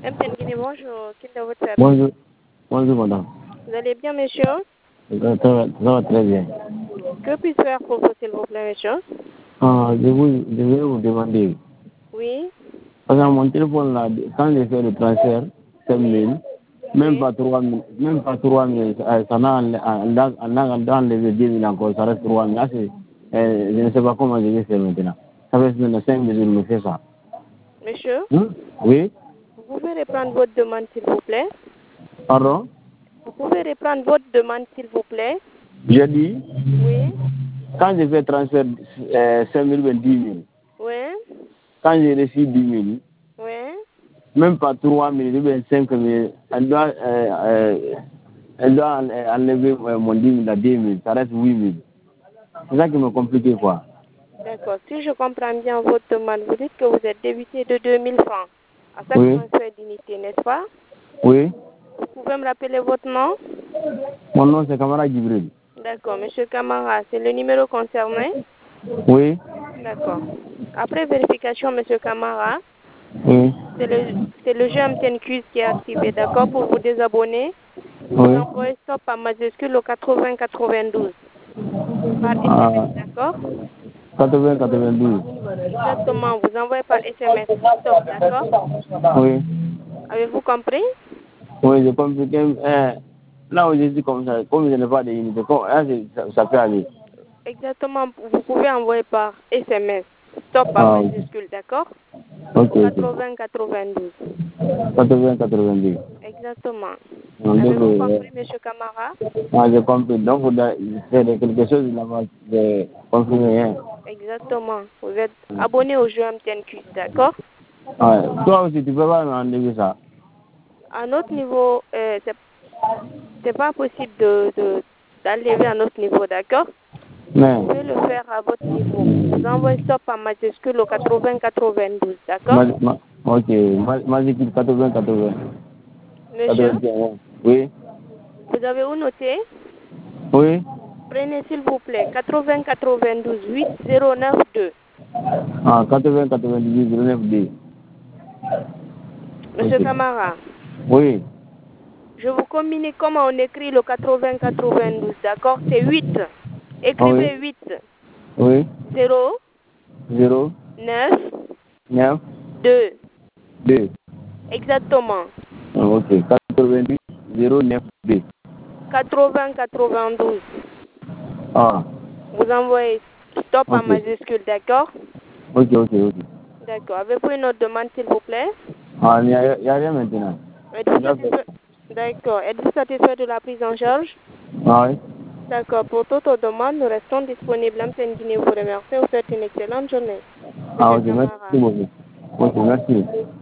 MTN Guinée, bonjour. Quel est votre service? Bonjour. Bonjour, madame. Vous allez bien, monsieur? Ça va très bien. Que puis-je faire pour vous, s'il vous plaît, monsieur? Je vais vous demander. Oui. Parce que mon téléphone, là, quand j'ai fait le transfert, 5 000, même pas 3 000, ça n'a enlevé 10 000 encore, ça reste 3 000. Là, je ne sais pas comment je vais faire maintenant. Ça fait maintenant 5 000, je me fais ça. Monsieur? Oui? Vous pouvez reprendre votre demande, s'il vous plaît? Pardon? Vous pouvez reprendre votre demande, s'il vous plaît? J'ai dit, Oui. quand j'ai fait transfert 5 000, 10 000, Oui. quand j'ai reçu 10 000, Oui. même pas 3 000, même 5 000, elle doit enlever mon 10 000 à 10 000, ça reste 8 000. C'est ça qui me complique, quoi. D'accord. Si je comprends bien votre demande, vous dites que vous êtes débité de 2 000 francs à chaque Oui. transfert d'unité, n'est-ce pas? Oui. Vous pouvez me rappeler votre nom? Mon nom, c'est Kamara Djibril. D'accord. Monsieur Camara, c'est le numéro concerné? Oui. D'accord. Après vérification, monsieur Camara, Oui. c'est le jeu MTN Quiz qui est activé, d'accord? Pour vous désabonner, vous Oui. envoyez stop par majuscule au 80-92 par Ah, SMS, d'accord? 80-92. Exactement, vous envoyez par SMS stop, d'accord? Oui. Avez-vous compris? Oui, j'ai compris. Là où je suis comme ça, comme je n'ai pas d'unité, ça peut aller. Exactement, vous pouvez envoyer par SMS stop par Ah, majuscule, d'accord? ok. 80-92. 80-92. Exactement. Donc, Avez-vous compris, monsieur Camara? j'ai compris. Donc, c'est quelque chose là-bas, j'ai confirmé. Hein. Exactement. Vous êtes abonné au jeu MTN Quiz, d'accord? Ouais. Toi aussi, tu peux pas m'enlever ça. À notre niveau, c'est pas possible d'enlever à notre niveau, d'accord? Mais, Vous pouvez le faire à votre niveau. Vous envoyez stop en majuscule au 80-92, d'accord? ok, majuscule 80-80. Monsieur, 81. Oui. vous avez où noter? Oui. Prenez s'il vous plaît 80-92 8092. Ah, 80-98, 09D. Monsieur Ok. Camara, Oui. je vous communique comment on écrit le 80-92, d'accord? C'est 8. Ah oui. Écrivez 8. Oui. 0, 0, 9, 9, 2. 2. Exactement. Ah, ok. 90, 09, D. 80-92. Ah. Vous envoyez stop en Ok. majuscule, d'accord? Ok, ok, ok. D'accord. Avez-vous une autre demande, s'il vous plaît? Ah, il n'y a rien maintenant. Êtes-vous D'accord. satisfait? D'accord. Êtes-vous satisfait de la prise en charge? Ah oui. D'accord. Pour toute autre demande, nous restons disponibles. MTN Guinée vous remercie. Vous souhaite une excellente journée. Ah, Monsieur ok, merci Camara. beaucoup. Ok, merci.